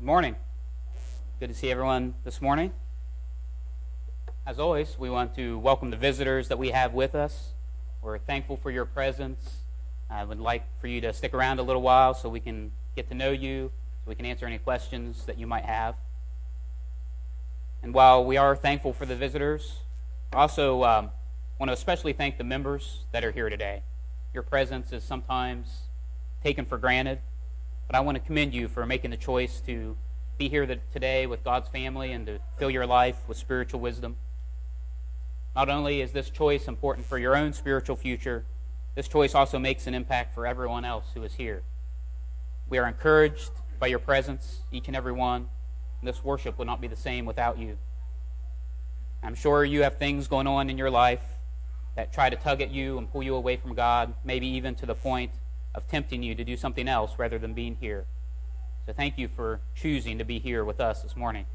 Good morning. Good to see everyone this morning. As always, we want to welcome the visitors that we have with us. We're thankful for your presence. I would like for you to stick around a little while so we can get to know you, so we can answer any questions that you might have. And while we are thankful for the visitors, I also want to especially thank the members that are here today. Your presence is sometimes taken for granted, but I want to commend you for making the choice to be here today with God's family and to fill your life with spiritual wisdom. Not only is this choice important for your own spiritual future, this choice also makes an impact for everyone else who is here. We are encouraged by your presence, each and every one. This worship would not be the same without you. I'm sure you have things going on in your life that try to tug at you and pull you away from God, maybe even to the point of tempting you to do something else rather than being here. So thank you for choosing to be here with us this morning.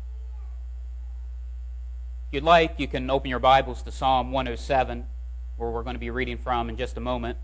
If you'd like, you can open your Bibles to Psalm 107, where we're going to be reading from in just a moment.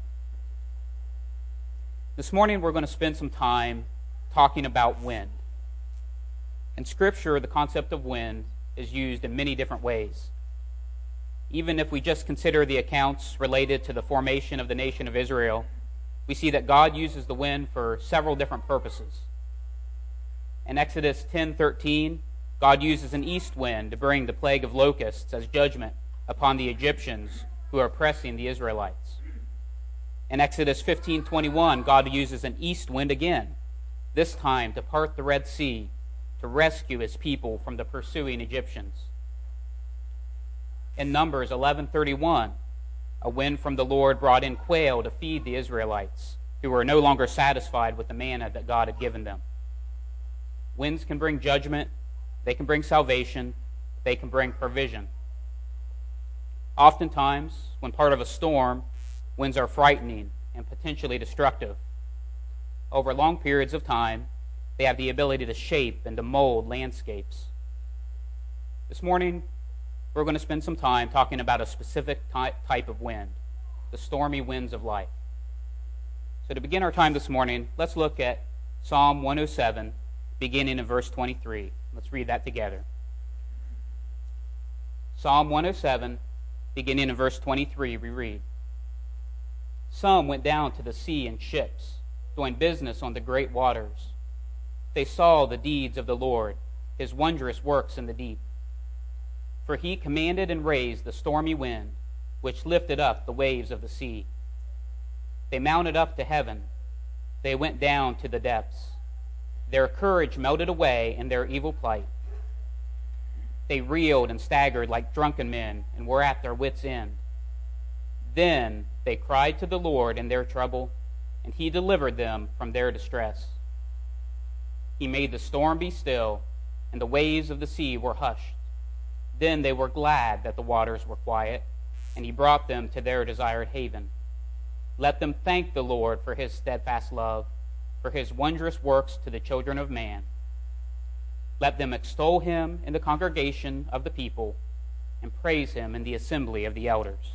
This morning we're going to spend some time talking about wind. In Scripture, the concept of wind is used in many different ways. Even if we just consider the accounts related to the formation of the nation of Israel, we see that God uses the wind for several different purposes. In Exodus 10:13, God uses an east wind to bring the plague of locusts as judgment upon the Egyptians who are oppressing the Israelites. In Exodus 15:21, God uses an east wind again, this time to part the Red Sea to rescue his people from the pursuing Egyptians. In Numbers 11:31, a wind from the Lord brought in quail to feed the Israelites, who were no longer satisfied with the manna that God had given them. Winds can bring judgment, they can bring salvation, they can bring provision. Oftentimes, when part of a storm, winds are frightening and potentially destructive. Over long periods of time, they have the ability to shape and to mold landscapes. This morning, we're going to spend some time talking about a specific type of wind, the stormy winds of life. So to begin our time this morning, let's look at Psalm 107, beginning in verse 23. Let's read that together. Psalm 107, beginning in verse 23, we read, "Some went down to the sea in ships, doing business on the great waters. They saw the deeds of the Lord, his wondrous works in the deep. For he commanded and raised the stormy wind, which lifted up the waves of the sea. They mounted up to heaven. They went down to the depths. Their courage melted away in their evil plight. They reeled and staggered like drunken men and were at their wits' end. Then they cried to the Lord in their trouble, and he delivered them from their distress. He made the storm be still, and the waves of the sea were hushed. Then they were glad that the waters were quiet, and he brought them to their desired haven. Let them thank the Lord for his steadfast love, for his wondrous works to the children of man. Let them extol him in the congregation of the people, and praise him in the assembly of the elders."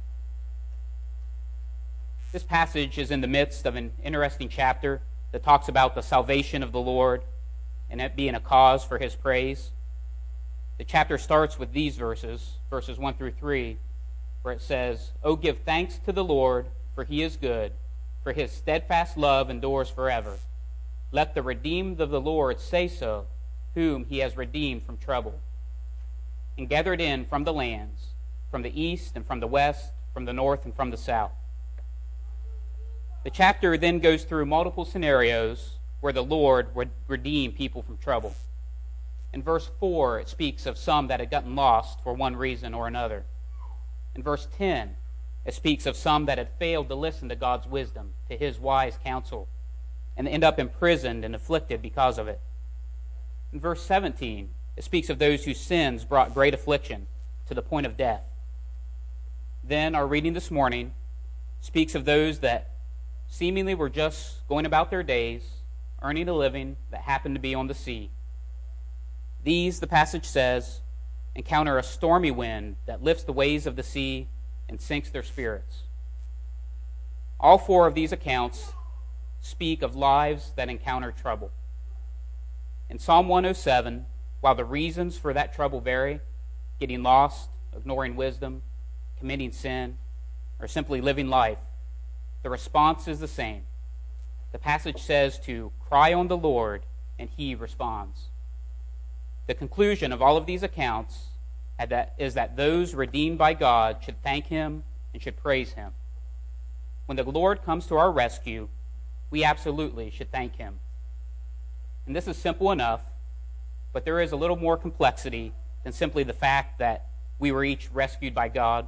This passage is in the midst of an interesting chapter that talks about the salvation of the Lord and it being a cause for his praise. The chapter starts with these verses 1 through 3, where it says, "O give thanks to the Lord, for he is good, for his steadfast love endures forever. Let the redeemed of the Lord say so, whom he has redeemed from trouble, and gathered in from the lands, from the east and from the west, from the north and from the south." The chapter then goes through multiple scenarios where the Lord would redeem people from trouble. In verse 4, it speaks of some that had gotten lost for one reason or another. In verse 10, it speaks of some that had failed to listen to God's wisdom, to his wise counsel, and end up imprisoned and afflicted because of it. In verse 17, it speaks of those whose sins brought great affliction to the point of death. Then our reading this morning speaks of those that seemingly were just going about their days, earning a living, that happened to be on the sea. These, the passage says, encounter a stormy wind that lifts the waves of the sea and sinks their spirits. All four of these accounts speak of lives that encounter trouble. In Psalm 107, while the reasons for that trouble vary, getting lost, ignoring wisdom, committing sin, or simply living life, the response is the same. The passage says to cry on the Lord, and he responds. The conclusion of all of these accounts is that those redeemed by God should thank him and should praise him. When the Lord comes to our rescue, we absolutely should thank him. And this is simple enough, but there is a little more complexity than simply the fact that we were each rescued by God.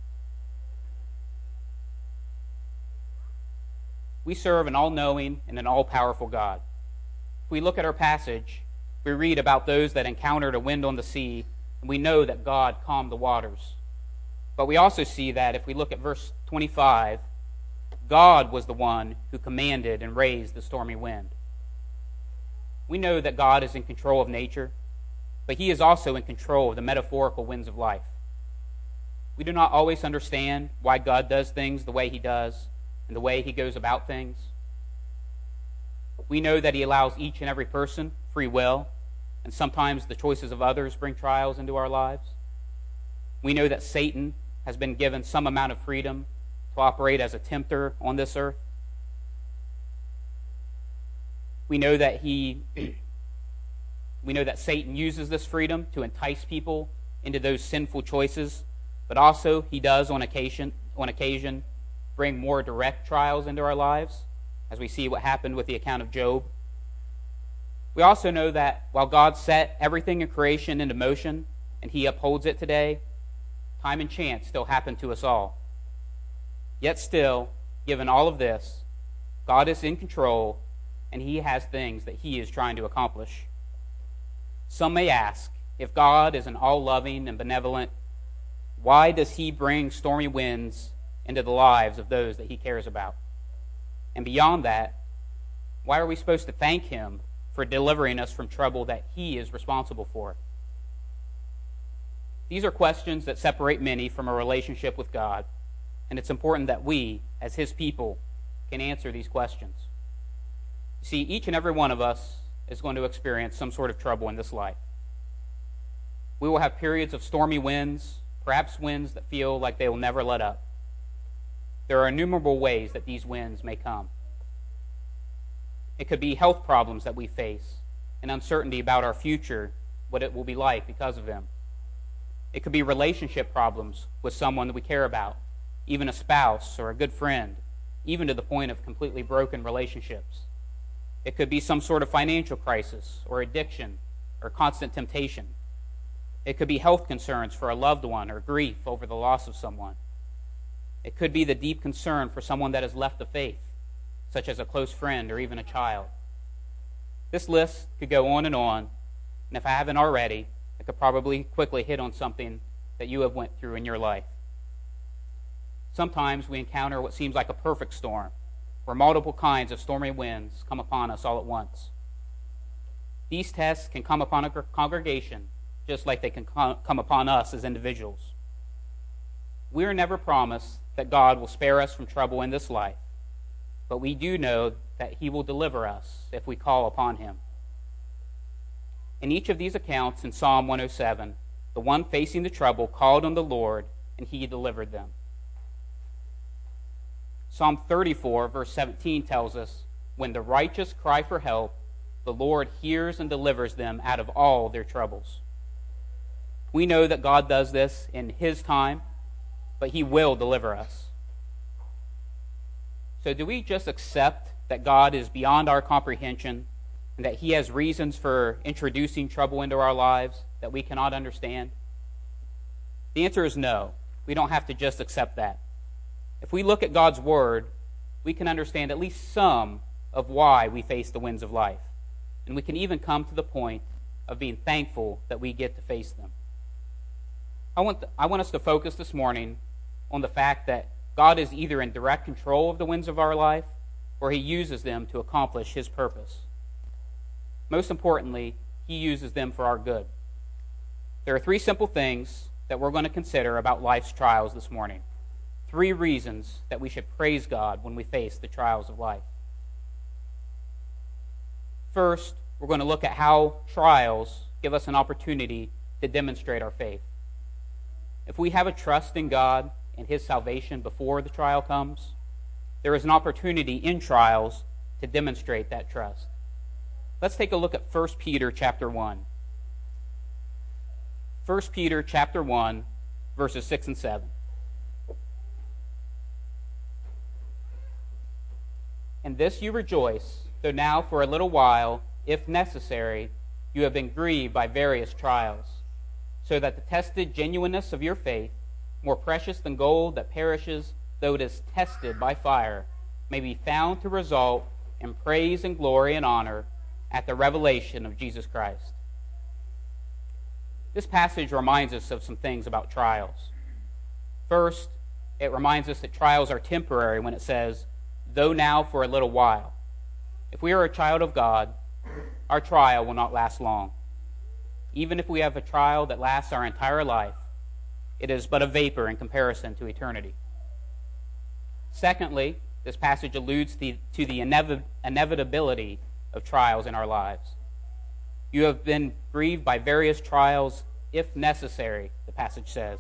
We serve an all-knowing and an all-powerful God. If we look at our passage, we read about those that encountered a wind on the sea, and we know that God calmed the waters. But we also see that if we look at verse 25, God was the one who commanded and raised the stormy wind. We know that God is in control of nature, but he is also in control of the metaphorical winds of life. We do not always understand why God does things the way he does and the way he goes about things. We know that he allows each and every person free will, and sometimes the choices of others bring trials into our lives. We know that Satan has been given some amount of freedom to operate as a tempter on this earth. We know that Satan uses this freedom to entice people into those sinful choices, but also he does on occasion bring more direct trials into our lives, as we see what happened with the account of Job. We also know that while God set everything in creation into motion and he upholds it today, time and chance still happen to us all. Yet still, given all of this, God is in control and he has things that he is trying to accomplish. Some may ask, if God is an all-loving and benevolent, why does he bring stormy winds into the lives of those that he cares about? And beyond that, why are we supposed to thank him for delivering us from trouble that he is responsible for? These are questions that separate many from a relationship with God, and it's important that we, as his people, can answer these questions. You see, each and every one of us is going to experience some sort of trouble in this life. We will have periods of stormy winds, perhaps winds that feel like they will never let up. There are innumerable ways that these winds may come. It could be health problems that we face, and uncertainty about our future, what it will be like because of them. It could be relationship problems with someone that we care about, even a spouse or a good friend, even to the point of completely broken relationships. It could be some sort of financial crisis or addiction or constant temptation. It could be health concerns for a loved one or grief over the loss of someone. It could be the deep concern for someone that has left the faith, such as a close friend or even a child. This list could go on, and if I haven't already, I could probably quickly hit on something that you have went through in your life. Sometimes we encounter what seems like a perfect storm, where multiple kinds of stormy winds come upon us all at once. These tests can come upon a congregation just like they can come upon us as individuals. We are never promised that God will spare us from trouble in this life, but we do know that he will deliver us if we call upon him. In each of these accounts in Psalm 107, the one facing the trouble called on the Lord, and he delivered them. Psalm 34, verse 17 tells us, when the righteous cry for help, the Lord hears and delivers them out of all their troubles. We know that God does this in his time, but he will deliver us. So do we just accept that God is beyond our comprehension and that he has reasons for introducing trouble into our lives that we cannot understand? The answer is no. We don't have to just accept that. If we look at God's word, we can understand at least some of why we face the winds of life. And we can even come to the point of being thankful that we get to face them. I want us to focus this morning on the fact that God is either in direct control of the winds of our life or he uses them to accomplish his purpose. Most importantly, he uses them for our good. There are three simple things that we're going to consider about life's trials this morning. 3 reasons that we should praise God when we face the trials of life. First, we're going to look at how trials give us an opportunity to demonstrate our faith. If we have a trust in God and His salvation before the trial comes, there is an opportunity in trials to demonstrate that trust. Let's take a look at 1 Peter chapter 1. 1 Peter chapter 1, verses 6 and 7. In this you rejoice, though now for a little while, if necessary, you have been grieved by various trials, so that the tested genuineness of your faith, more precious than gold that perishes, though it is tested by fire, may be found to result in praise and glory and honor at the revelation of Jesus Christ. This passage reminds us of some things about trials. First, it reminds us that trials are temporary when it says, though now for a little while. If we are a child of God, our trial will not last long. Even if we have a trial that lasts our entire life, it is but a vapor in comparison to eternity. Secondly, this passage alludes to the inevitability of trials in our lives. You have been grieved by various trials, if necessary, the passage says.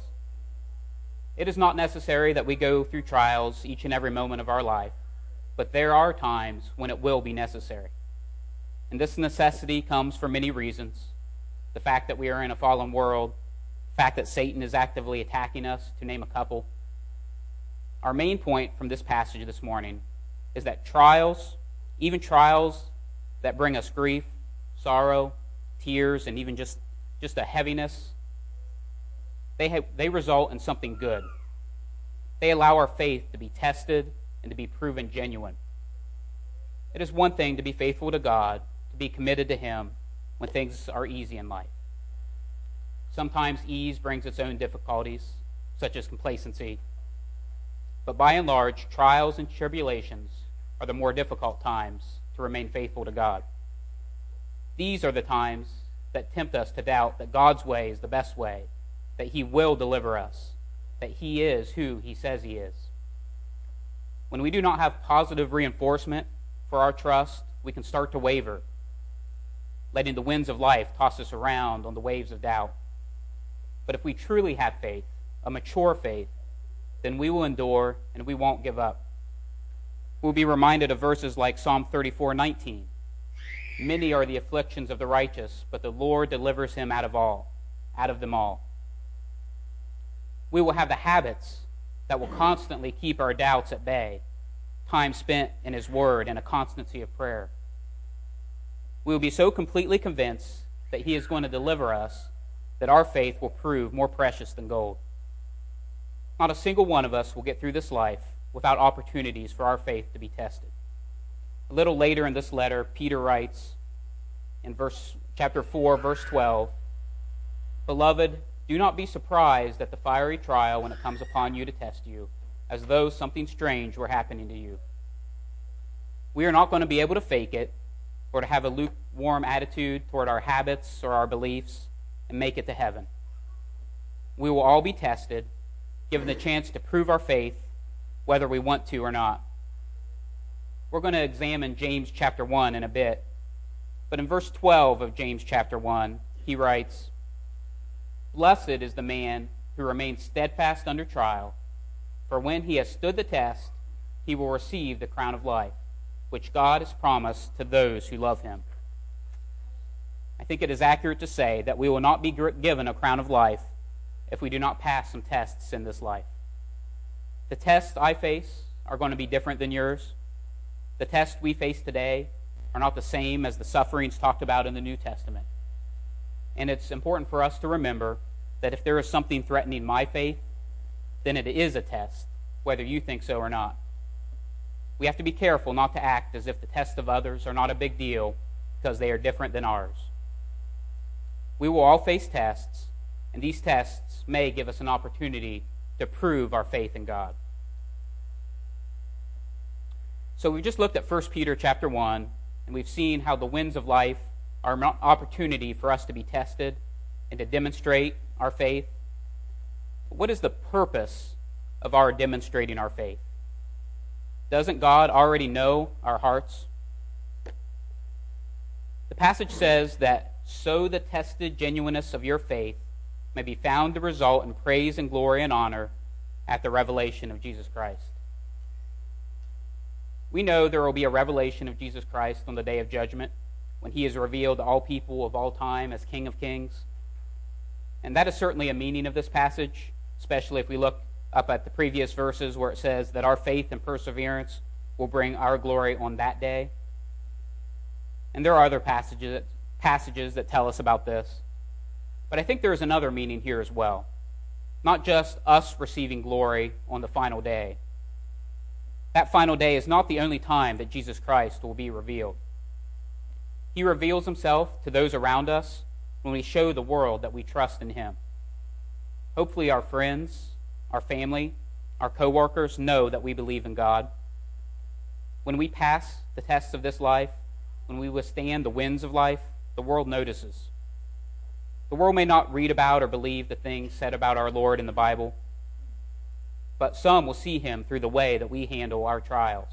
It is not necessary that we go through trials each and every moment of our life, but there are times when it will be necessary. And this necessity comes for many reasons. The fact that we are in a fallen world, the fact that Satan is actively attacking us, to name a couple. Our main point from this passage this morning is that trials, even trials that bring us grief, sorrow, tears, and even just a heaviness, they result in something good. They allow our faith to be tested and to be proven genuine. It is one thing to be faithful to God, to be committed to Him when things are easy in life. Sometimes ease brings its own difficulties, such as complacency. But by and large, trials and tribulations are the more difficult times to remain faithful to God. These are the times that tempt us to doubt that God's way is the best way, that He will deliver us, that He is who He says He is. When we do not have positive reinforcement for our trust, we can start to waver, letting the winds of life toss us around on the waves of doubt. But if we truly have faith, a mature faith, then we will endure and we won't give up. We'll be reminded of verses like Psalm 34:19. Many are the afflictions of the righteous, but the Lord delivers him out of them all. We will have the habits that will constantly keep our doubts at bay, time spent in His Word and a constancy of prayer. We will be so completely convinced that He is going to deliver us that our faith will prove more precious than gold. Not a single one of us will get through this life without opportunities for our faith to be tested. A little later in this letter, Peter writes in chapter 4, verse 12, Beloved, do not be surprised at the fiery trial when it comes upon you to test you, as though something strange were happening to you. We are not going to be able to fake it or to have a lukewarm attitude toward our habits or our beliefs and make it to heaven. We will all be tested, given the chance to prove our faith, whether we want to or not. We're going to examine James chapter 1 in a bit, but in verse 12 of James chapter 1, he writes, Blessed is the man who remains steadfast under trial, for when he has stood the test, he will receive the crown of life, which God has promised to those who love Him. I think it is accurate to say that we will not be given a crown of life if we do not pass some tests in this life. The tests I face are going to be different than yours. The tests we face today are not the same as the sufferings talked about in the New Testament. And it's important for us to remember that if there is something threatening my faith, then it is a test, whether you think so or not. We have to be careful not to act as if the tests of others are not a big deal because they are different than ours. We will all face tests, and these tests may give us an opportunity to prove our faith in God. So we just looked at 1 Peter chapter 1, and we've seen how the winds of life are an opportunity for us to be tested and to demonstrate our faith. But what is the purpose of our demonstrating our faith? Doesn't God already know our hearts? The passage says that so the tested genuineness of your faith may be found to result in praise and glory and honor at the revelation of Jesus Christ. We know there will be a revelation of Jesus Christ on the day of judgment, when he is revealed to all people of all time as King of Kings. And that is certainly a meaning of this passage, especially if we look up at the previous verses where it says that our faith and perseverance will bring our glory on that day. And there are other passages that tell us about this. But I think there is another meaning here as well. Not just us receiving glory on the final day. That final day is not the only time that Jesus Christ will be revealed. He reveals himself to those around us when we show the world that we trust in him. Hopefully our friends, our family, our co-workers know that we believe in God. When we pass the tests of this life, when we withstand the winds of life, the world notices. The world may not read about or believe the things said about our Lord in the Bible, but some will see him through the way that we handle our trials.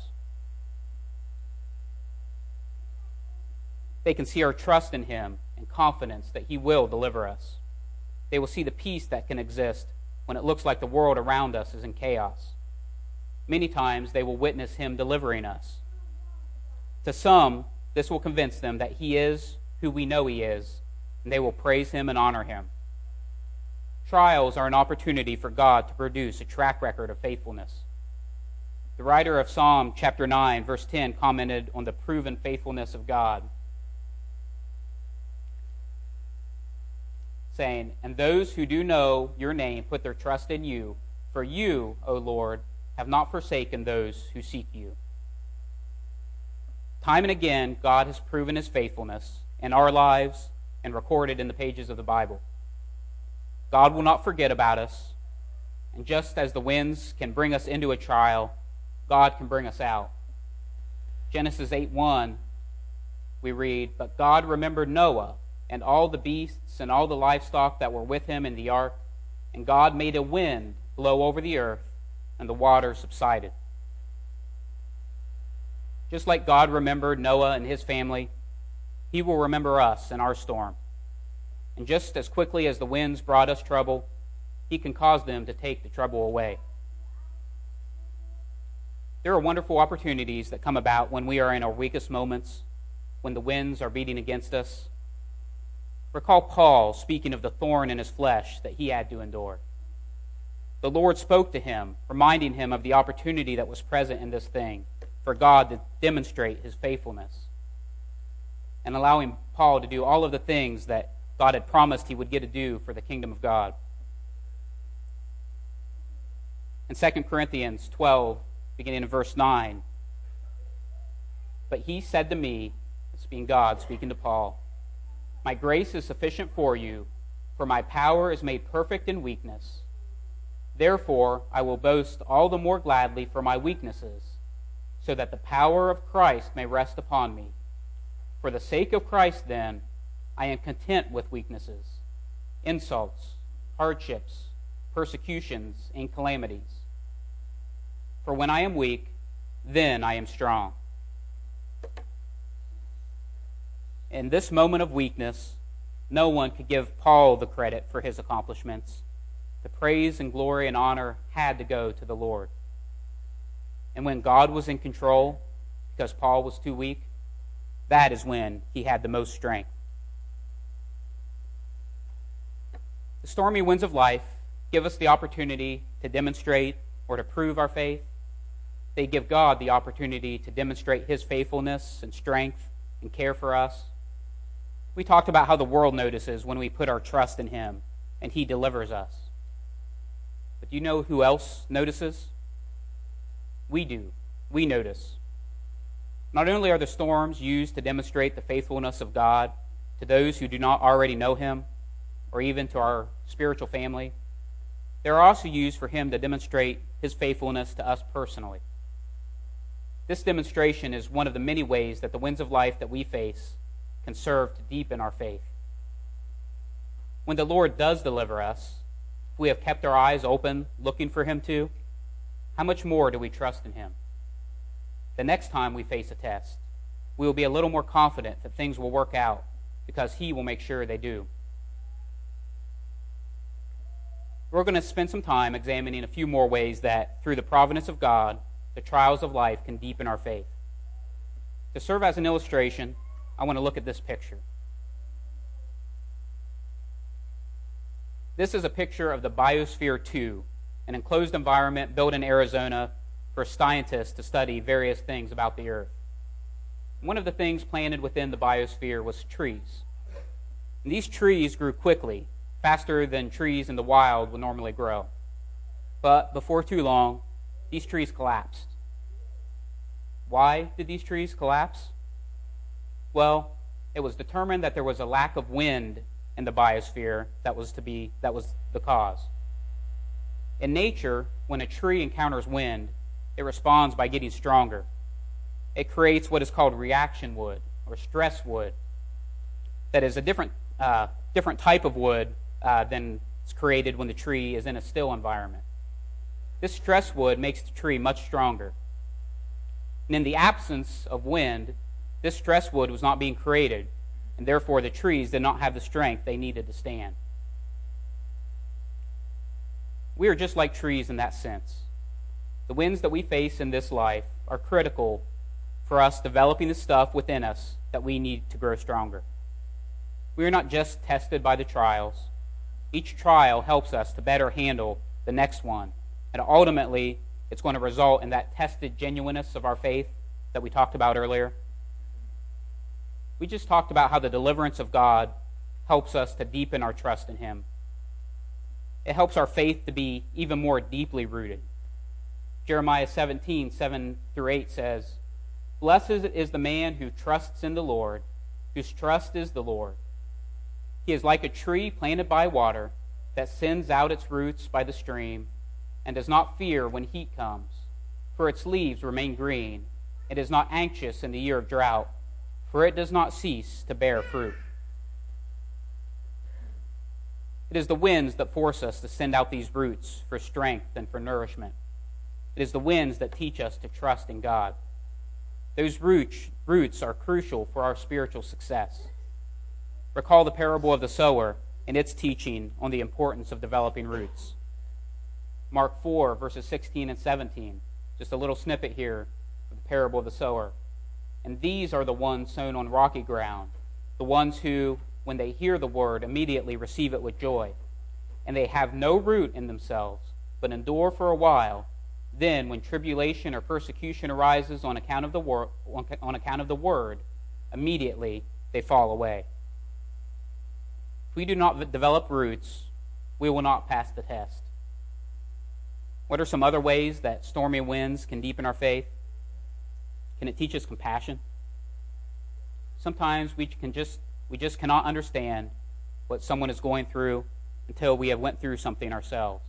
They can see our trust in him and confidence that he will deliver us. They will see the peace that can exist when it looks like the world around us is in chaos. Many times they will witness him delivering us. To some, this will convince them that he is who we know he is, and they will praise him and honor him. Trials are an opportunity for God to produce a track record of faithfulness. The writer of Psalm chapter 9, verse 10 commented on the proven faithfulness of God, saying, "And those who do know your name put their trust in you, for you, O Lord, have not forsaken those who seek you." Time and again, God has proven his faithfulness in our lives and recorded in the pages of the Bible. God will not forget about us, and just as the winds can bring us into a trial, God can bring us out. Genesis 8:1, we read, "But God remembered Noah and all the beasts and all the livestock that were with him in the ark, and God made a wind blow over the earth, and the waters subsided." Just like God remembered Noah and his family, he will remember us in our storm. And just as quickly as the winds brought us trouble, he can cause them to take the trouble away. There are wonderful opportunities that come about when we are in our weakest moments, when the winds are beating against us. Recall Paul speaking of the thorn in his flesh that he had to endure. The Lord spoke to him, reminding him of the opportunity that was present in this thing for God to demonstrate his faithfulness, and allowing Paul to do all of the things that God had promised he would get to do for the kingdom of God. In 2 Corinthians 12, beginning in verse 9, "But he said to me," this being God speaking to Paul, "My grace is sufficient for you, for my power is made perfect in weakness. Therefore I will boast all the more gladly for my weaknesses, so that the power of Christ may rest upon me. For the sake of Christ, then, I am content with weaknesses, insults, hardships, persecutions, and calamities. For when I am weak, then I am strong." In this moment of weakness, no one could give Paul the credit for his accomplishments. The praise and glory and honor had to go to the Lord. And when God was in control, because Paul was too weak, that is when he had the most strength. The stormy winds of life give us the opportunity to demonstrate or to prove our faith. They give God the opportunity to demonstrate his faithfulness and strength and care for us. We talked about how the world notices when we put our trust in him and he delivers us. But do you know who else notices? We do. We notice. Not only are the storms used to demonstrate the faithfulness of God to those who do not already know him, or even to our spiritual family, they are also used for him to demonstrate his faithfulness to us personally. This demonstration is one of the many ways that the winds of life that we face can serve to deepen our faith. When the Lord does deliver us, if we have kept our eyes open, looking for him to, how much more do we trust in him? The next time we face a test, we will be a little more confident that things will work out because He will make sure they do. We're going to spend some time examining a few more ways that, through the providence of God, the trials of life can deepen our faith. To serve as an illustration, I want to look at this picture. This is a picture of the Biosphere 2, an enclosed environment built in Arizona for scientists to study various things about the Earth. One of the things planted within the biosphere was trees. And these trees grew quickly, faster than trees in the wild would normally grow. But before too long, these trees collapsed. Why did these trees collapse? Well, it was determined that there was a lack of wind in the biosphere that was the cause. In nature, when a tree encounters wind, it responds by getting stronger. It creates what is called reaction wood or stress wood. That is a different type of wood than is created when the tree is in a still environment. This stress wood makes the tree much stronger. And in the absence of wind, this stress wood was not being created, and therefore the trees did not have the strength they needed to stand. We are just like trees in that sense. The winds that we face in this life are critical for us developing the stuff within us that we need to grow stronger. We are not just tested by the trials. Each trial helps us to better handle the next one, and ultimately it's going to result in that tested genuineness of our faith that we talked about earlier. We just talked about how the deliverance of God helps us to deepen our trust in Him. It helps our faith to be even more deeply rooted. Jeremiah 17, 7-8 says, "Blessed is the man who trusts in the Lord, whose trust is the Lord. He is like a tree planted by water that sends out its roots by the stream and does not fear when heat comes, for its leaves remain green. It is not anxious in the year of drought, for it does not cease to bear fruit." It is the winds that force us to send out these roots for strength and for nourishment. It is the winds that teach us to trust in God. Those roots are crucial for our spiritual success. Recall the parable of the sower and its teaching on the importance of developing roots. Mark 4, verses 16 and 17. Just a little snippet here of the parable of the sower. "And these are the ones sown on rocky ground, the ones who, when they hear the word, immediately receive it with joy. And they have no root in themselves, but endure for a while. Then, when tribulation or persecution arises on account of the word, immediately they fall away." If we do not develop roots, we will not pass the test. What are some other ways that stormy winds can deepen our faith? Can it teach us compassion? Sometimes we just cannot understand what someone is going through until we have went through something ourselves.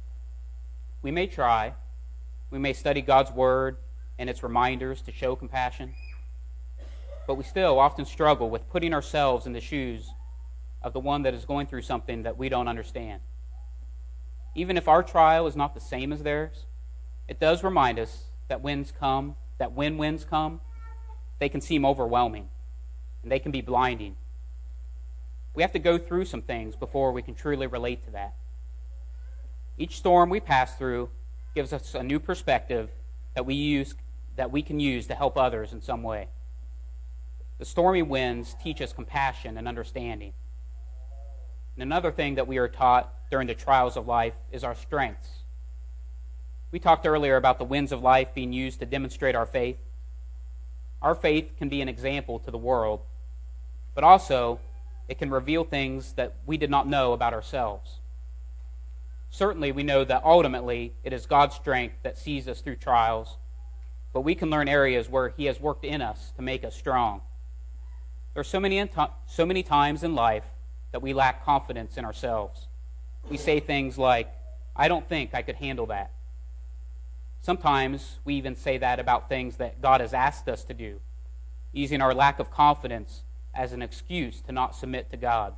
We may try. We may study God's Word and its reminders to show compassion, but we still often struggle with putting ourselves in the shoes of the one that is going through something that we don't understand. Even if our trial is not the same as theirs, it does remind us that when winds come, they can seem overwhelming, and they can be blinding. We have to go through some things before we can truly relate to that. Each storm we pass through gives us a new perspective that we can use to help others in some way. The stormy winds teach us compassion and understanding. And another thing that we are taught during the trials of life is our strengths. We talked earlier about the winds of life being used to demonstrate our faith. Our faith can be an example to the world, but also it can reveal things that we did not know about ourselves. Certainly, we know that ultimately it is God's strength that sees us through trials, but we can learn areas where He has worked in us to make us strong. There are so many times in life that we lack confidence in ourselves. We say things like, "I don't think I could handle that." Sometimes we even say that about things that God has asked us to do, using our lack of confidence as an excuse to not submit to God.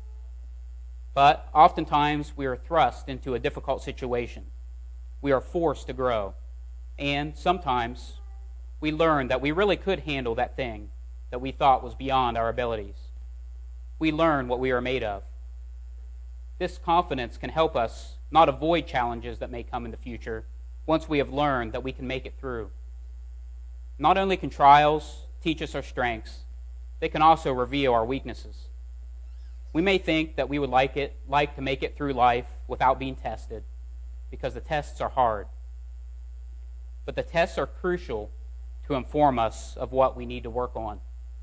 But oftentimes we are thrust into a difficult situation. We are forced to grow. And sometimes we learn that we really could handle that thing that we thought was beyond our abilities. We learn what we are made of. This confidence can help us not avoid challenges that may come in the future once we have learned that we can make it through. Not only can trials teach us our strengths, they can also reveal our weaknesses. We may think that we would like to make it through life without being tested because the tests are hard. But the tests are crucial to inform us of what we need to work on.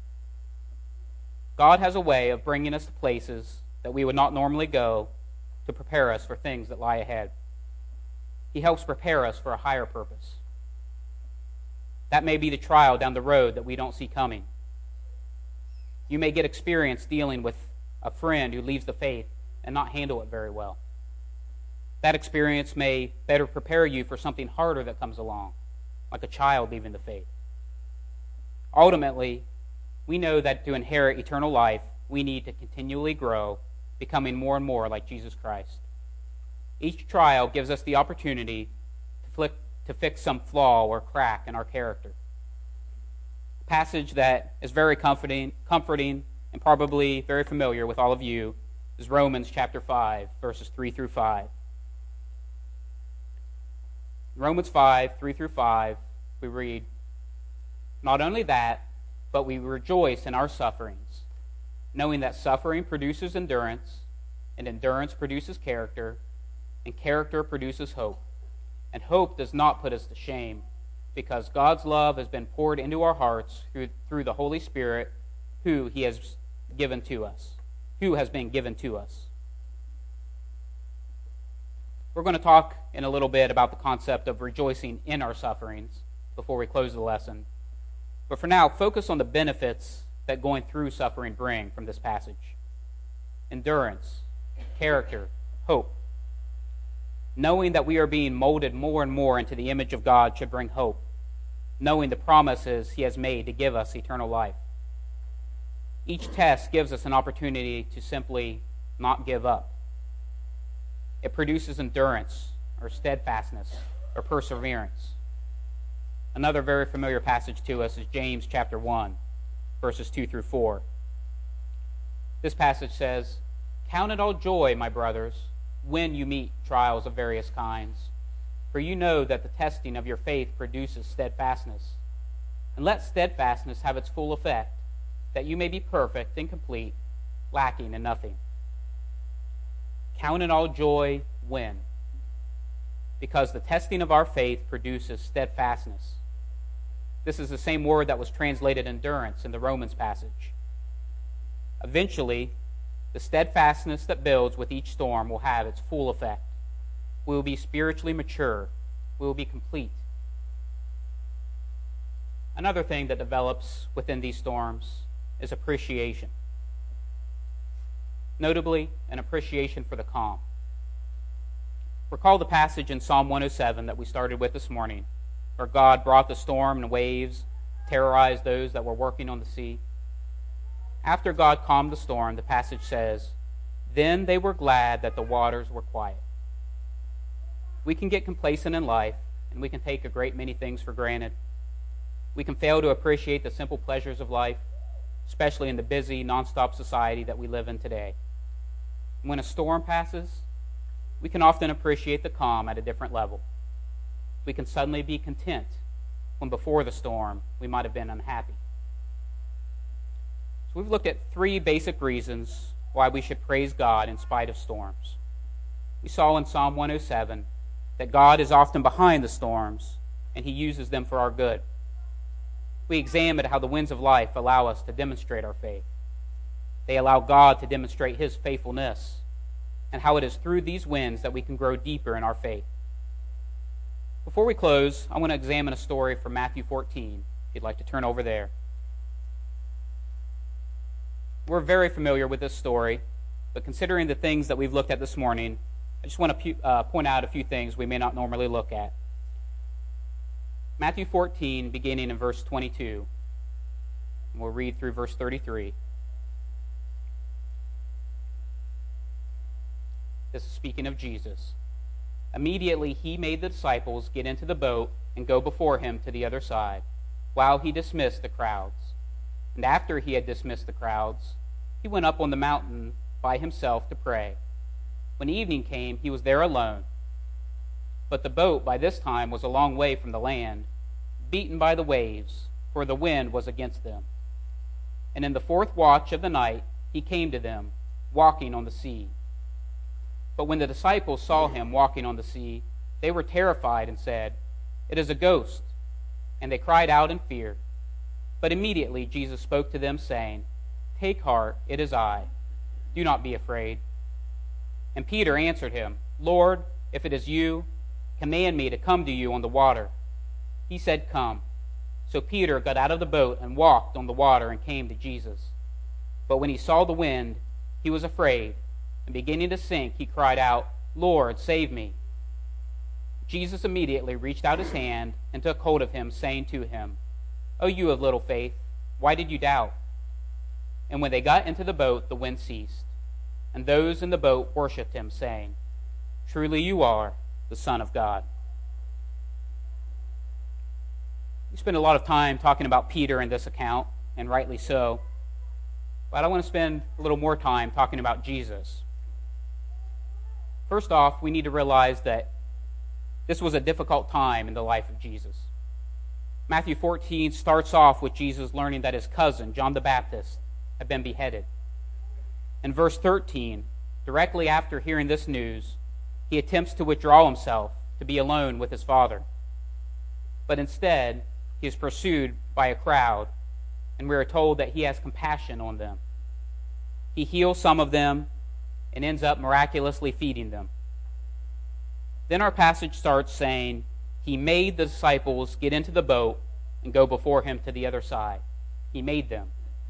God has a way of bringing us to places that we would not normally go to prepare us for things that lie ahead. He helps prepare us for a higher purpose. That may be the trial down the road that we don't see coming. You may get experience dealing with a friend who leaves the faith and not handle it very well. That experience may better prepare you for something harder that comes along, like a child leaving the faith. Ultimately, we know that to inherit eternal life, we need to continually grow, becoming more and more like Jesus Christ. Each trial gives us the opportunity to fix some flaw or crack in our character. A passage that is very comforting, and probably very familiar with all of you is Romans chapter 5, verses 3 through 5. Romans 5, 3 through 5, we read, "Not only that, but we rejoice in our sufferings, knowing that suffering produces endurance, and endurance produces character, and character produces hope. And hope does not put us to shame, because God's love has been poured into our hearts through the Holy Spirit who has been given to us. We're going to talk in a little bit about the concept of rejoicing in our sufferings before we close the lesson. But for now, focus on the benefits that going through suffering bring from this passage. Endurance, character, hope. Knowing that we are being molded more and more into the image of God should bring hope, knowing the promises He has made to give us eternal life. Each test gives us an opportunity to simply not give up. It produces endurance or steadfastness or perseverance. Another very familiar passage to us is James chapter 1, verses 2 through 4. This passage says, "Count it all joy, my brothers, when you meet trials of various kinds, for you know that the testing of your faith produces steadfastness. And let steadfastness have its full effect, that you may be perfect and complete, lacking in nothing." Count it all joy when? Because the testing of our faith produces steadfastness. This is the same word that was translated endurance in the Romans passage. Eventually, the steadfastness that builds with each storm will have its full effect. We will be spiritually mature. We will be complete. Another thing that develops within these storms is appreciation. Notably, an appreciation for the calm. Recall the passage in Psalm 107 that we started with this morning, where God brought the storm and waves, terrorized those that were working on the sea. After God calmed the storm, the passage says, "Then they were glad that the waters were quiet." We can get complacent in life, and we can take a great many things for granted. We can fail to appreciate the simple pleasures of life, especially in the busy, nonstop society that we live in today. When a storm passes, we can often appreciate the calm at a different level. We can suddenly be content when before the storm we might have been unhappy. So we've looked at 3 basic reasons why we should praise God in spite of storms. We saw in Psalm 107 that God is often behind the storms and He uses them for our good. We examined how the winds of life allow us to demonstrate our faith. They allow God to demonstrate His faithfulness, and how it is through these winds that we can grow deeper in our faith. Before we close, I want to examine a story from Matthew 14, if you'd like to turn over there. We're very familiar with this story, but considering the things that we've looked at this morning, I just want to point out a few things we may not normally look at. Matthew 14, beginning in verse 22, and we'll read through verse 33. This is speaking of Jesus. "Immediately He made the disciples get into the boat and go before Him to the other side, while He dismissed the crowds. And after he had dismissed the crowds, he went up on the mountain by himself to pray. When evening came, he was there alone. But the boat by this time was a long way from the land, beaten by the waves, for the wind was against them. And in the fourth watch of the night he came to them, walking on the sea. But when the disciples saw him walking on the sea, they were terrified and said, "It is a ghost." And they cried out in fear. But immediately Jesus spoke to them, saying, "Take heart, it is I. Do not be afraid." And Peter answered him, "Lord, if it is you, command me to come to you on the water." He said, "Come." So Peter got out of the boat and walked on the water and came to Jesus. But when he saw the wind, he was afraid, and beginning to sink, he cried out, "Lord, save me." Jesus immediately reached out his hand and took hold of him, saying to him, "O you of little faith, why did you doubt?" And when they got into the boat, the wind ceased, and those in the boat worshipped him, saying, "Truly you are the Son of God." We spend a lot of time talking about Peter in this account, and rightly so. But I want to spend a little more time talking about Jesus. First off, we need to realize that this was a difficult time in the life of Jesus. Matthew 14 starts off with Jesus learning that his cousin, John the Baptist, had been beheaded. In verse 13, directly after hearing this news, he attempts to withdraw himself to be alone with his Father. But instead, he is pursued by a crowd, and we are told that he has compassion on them. He heals some of them and ends up miraculously feeding them. Then our passage starts saying, he made the disciples get into the boat and go before him to the other side. He made them.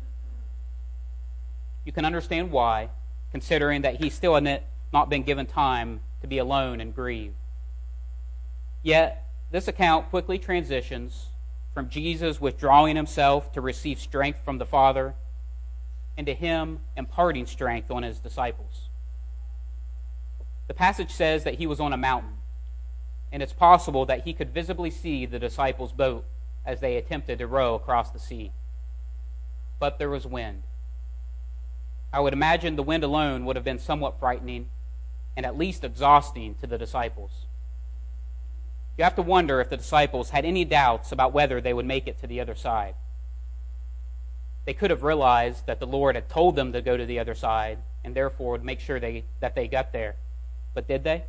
You can understand why, considering that he still had not been given time to be alone and grieve. Yet, this account quickly transitions from Jesus withdrawing himself to receive strength from the Father, and to him imparting strength on his disciples. The passage says that he was on a mountain, and it's possible that he could visibly see the disciples' boat as they attempted to row across the sea. But there was wind. I would imagine the wind alone would have been somewhat frightening and at least exhausting to the disciples. You have to wonder if the disciples had any doubts about whether they would make it to the other side. They could have realized that the Lord had told them to go to the other side and therefore would make sure that they got there. But did they?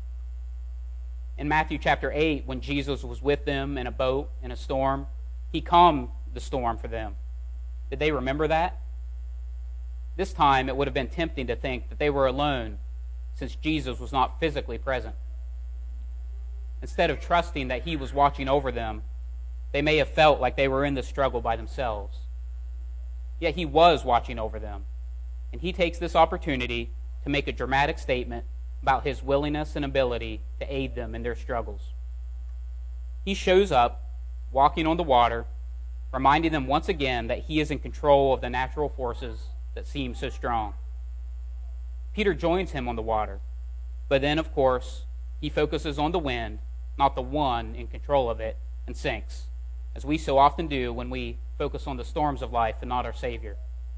In Matthew chapter 8, when Jesus was with them in a boat in a storm, he calmed the storm for them. Did they remember that? This time, it would have been tempting to think that they were alone since Jesus was not physically present. Instead of trusting that he was watching over them, they may have felt like they were in the struggle by themselves. Yet he was watching over them, and he takes this opportunity to make a dramatic statement about his willingness and ability to aid them in their struggles. He shows up, walking on the water, reminding them once again that he is in control of the natural forces that seem so strong. Peter joins him on the water, but then, of course, he focuses on the wind, not the one in control of it, and sinks, as we so often do when we focus on the storms of life and not our Savior.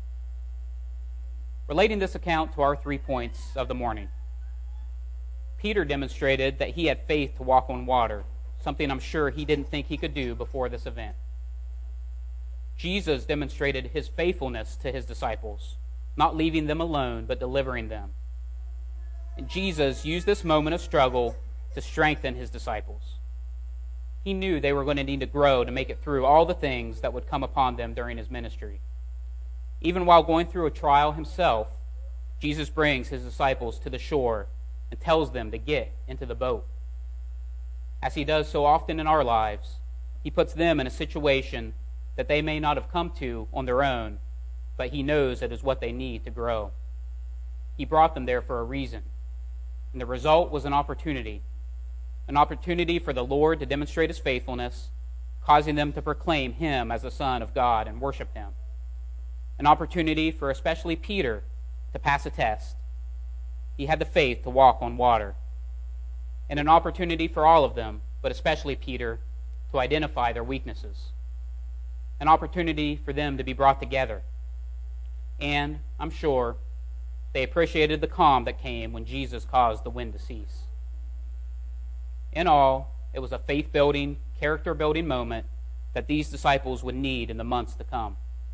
Relating this account to our 3 points of the morning, Peter demonstrated that he had faith to walk on water, something I'm sure he didn't think he could do before this event. Jesus demonstrated his faithfulness to his disciples, not leaving them alone, but delivering them. And Jesus used this moment of struggle to strengthen his disciples. He knew they were going to need to grow to make it through all the things that would come upon them during his ministry. Even while going through a trial himself, Jesus brings his disciples to the shore and tells them to get into the boat. As he does so often in our lives, he puts them in a situation that they may not have come to on their own, but he knows it is what they need to grow. He brought them there for a reason, and the result was an opportunity for the Lord to demonstrate his faithfulness, causing them to proclaim him as the Son of God and worship him. An opportunity for especially Peter to pass a test. He had the faith to walk on water. And an opportunity for all of them, but especially Peter, to identify their weaknesses. an opportunity for them to be brought together. And I'm sure they appreciated the calm that came when Jesus caused the wind to cease. In all, it was a faith-building, character-building moment that these disciples would need in the months to come.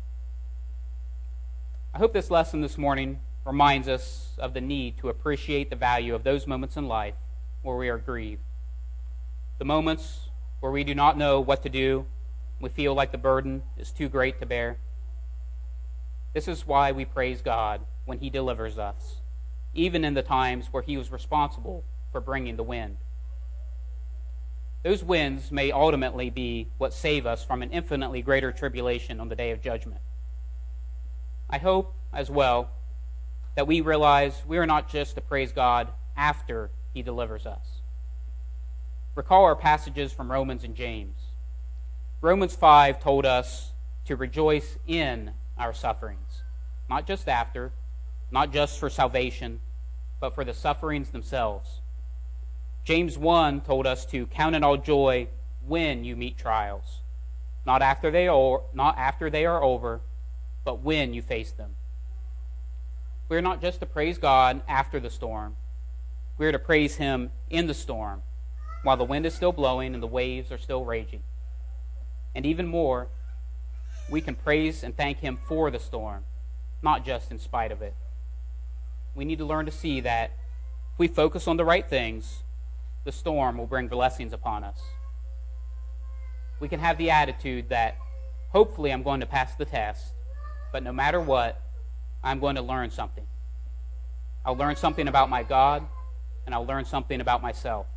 I hope this lesson this morning reminds us of the need to appreciate the value of those moments in life where we are grieved. The moments where we do not know what to do, we feel like the burden is too great to bear. This is why we praise God when He delivers us, even in the times where He was responsible for bringing the wind. Those winds may ultimately be what save us from an infinitely greater tribulation on the day of judgment. I hope, as well, that we realize we are not just to praise God after He delivers us. Recall our passages from Romans and James. Romans 5 told us to rejoice in our sufferings, not just after, not just for salvation, but for the sufferings themselves. James 1 told us to count it all joy when you meet trials, not after they are over, but when you face them. We are not just to praise God after the storm. We are to praise Him in the storm, while the wind is still blowing and the waves are still raging. And even more, we can praise and thank Him for the storm, not just in spite of it. We need to learn to see that if we focus on the right things, the storm will bring blessings upon us. We can have the attitude that hopefully I'm going to pass the test, but no matter what, I'm going to learn something. I'll learn something about my God, and I'll learn something about myself.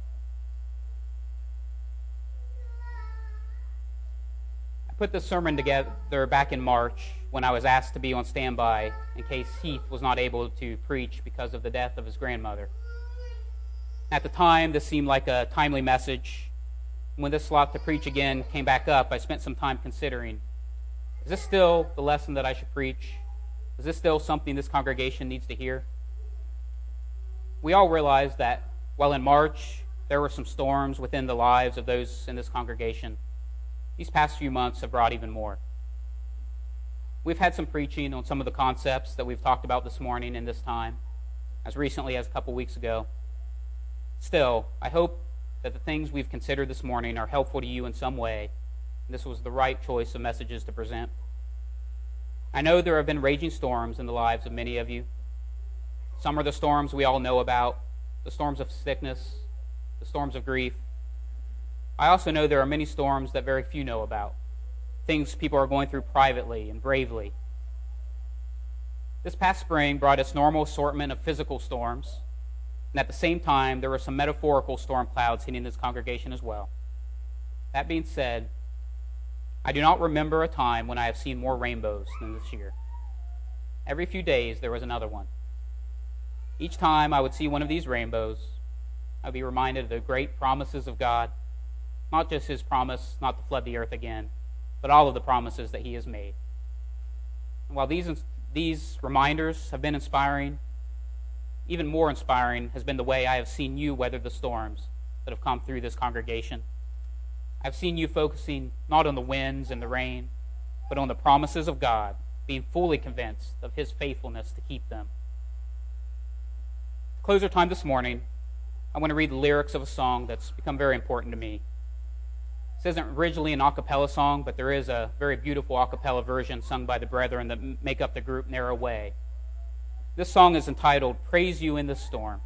I put this sermon together back in March when I was asked to be on standby in case Heath was not able to preach because of the death of his grandmother. At the time, this seemed like a timely message. When this slot to preach again came back up, I spent some time considering, is this still the lesson that I should preach? Is this still something this congregation needs to hear? We all realize that while in March there were some storms within the lives of those in this congregation, these past few months have brought even more. We've had some preaching on some of the concepts that we've talked about this morning in this time, as recently as a couple weeks ago. Still, I hope that the things we've considered this morning are helpful to you in some way. This was the right choice of messages to present. I know there have been raging storms in the lives of many of you. Some are the storms we all know about, the storms of sickness, the storms of grief. I also know there are many storms that very few know about, things people are going through privately and bravely. This past spring brought its normal assortment of physical storms, and at the same time, there were some metaphorical storm clouds hitting this congregation as well. That being said, I do not remember a time when I have seen more rainbows than this year. Every few days, there was another one. Each time I would see one of these rainbows, I would be reminded of the great promises of God, not just His promise not to flood the earth again, but all of the promises that He has made. And while these reminders have been inspiring, even more inspiring has been the way I have seen you weather the storms that have come through this congregation. I've seen you focusing not on the winds and the rain, but on the promises of God, being fully convinced of His faithfulness to keep them. To close our time this morning, I want to read the lyrics of a song that's become very important to me. This isn't originally an a cappella song, but there is a very beautiful a cappella version sung by the brethren that make up the group Narrow Way. This song is entitled, Praise You in the Storm.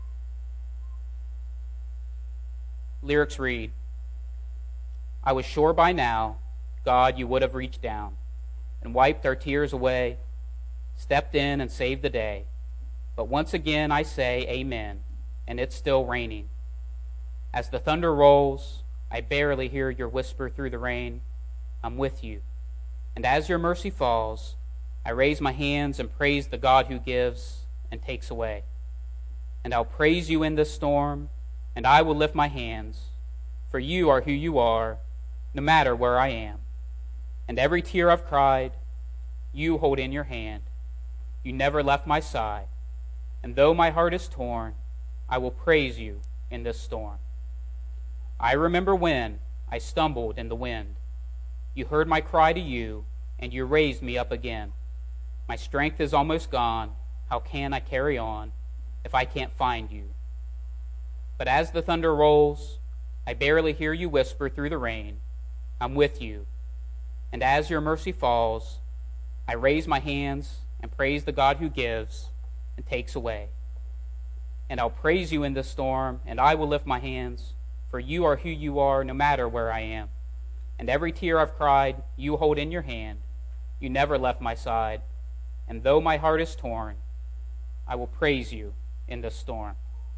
Lyrics read, I was sure by now, God, you would have reached down and wiped our tears away, stepped in and saved the day. But once again I say amen, and it's still raining. As the thunder rolls, I barely hear your whisper through the rain. I'm with you. And as your mercy falls, I raise my hands and praise the God who gives and takes away. And I'll praise you in this storm, and I will lift my hands, for you are who you are, no matter where I am. And every tear I've cried, you hold in your hand. You never left my side. And though my heart is torn, I will praise you in this storm. I remember when I stumbled in the wind. You heard my cry to you, and you raised me up again. My strength is almost gone. How can I carry on if I can't find you? But as the thunder rolls, I barely hear you whisper through the rain, I'm with you. And as your mercy falls, I raise my hands and praise the God who gives and takes away. And I'll praise you in the storm, and I will lift my hands, for you are who you are no matter where I am. And every tear I've cried, you hold in your hand. You never left my side. And though my heart is torn, I will praise you in the storm.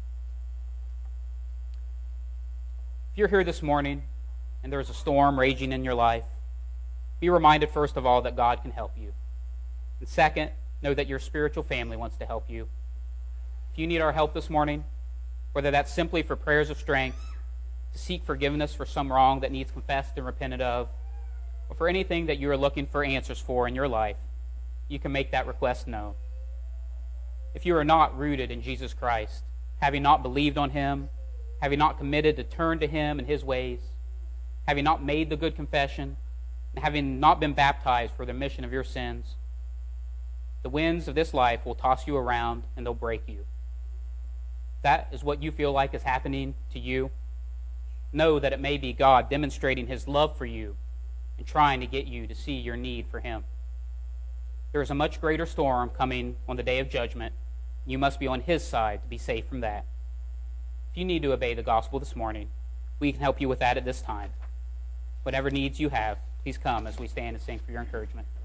If you're here this morning and there's a storm raging in your life, be reminded, first of all, that God can help you. And second, know that your spiritual family wants to help you. If you need our help this morning, whether that's simply for prayers of strength, to seek forgiveness for some wrong that needs confessed and repented of, or for anything that you are looking for answers for in your life, you can make that request known. If you are not rooted in Jesus Christ, having not believed on him, having not committed to turn to him and his ways, having not made the good confession, and having not been baptized for the remission of your sins, the winds of this life will toss you around and they'll break you. If that is what you feel like is happening to you, know that it may be God demonstrating his love for you and trying to get you to see your need for him. There is a much greater storm coming on the day of judgment. You must be on his side to be safe from that. If you need to obey the gospel this morning, we can help you with that at this time. Whatever needs you have, please come as we stand and sing for your encouragement.